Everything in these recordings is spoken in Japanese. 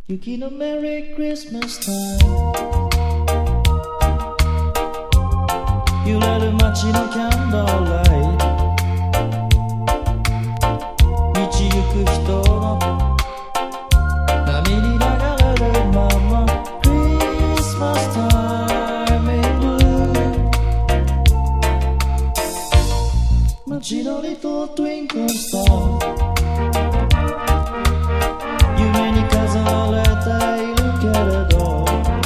雪のメリークリスマスタイム揺れる街のキャンドルライト道行く人の波に流れるままクリスマスタイムインブルー街のリトルトゥインクルスター夢に飾られているけれど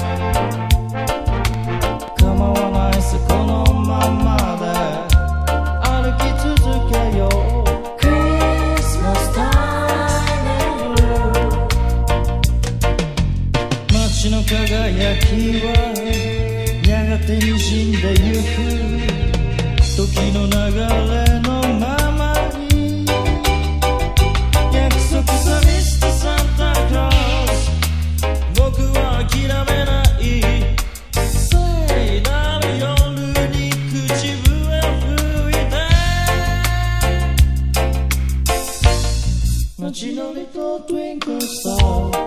構わないさこのままで歩き続けようクリスマスタイム街の輝きはやがて滲んでゆく時の流れのままに約束さミスターサンタクロース僕は諦めない聖なる夜に口笛吹いて街のリトルトゥインクルスター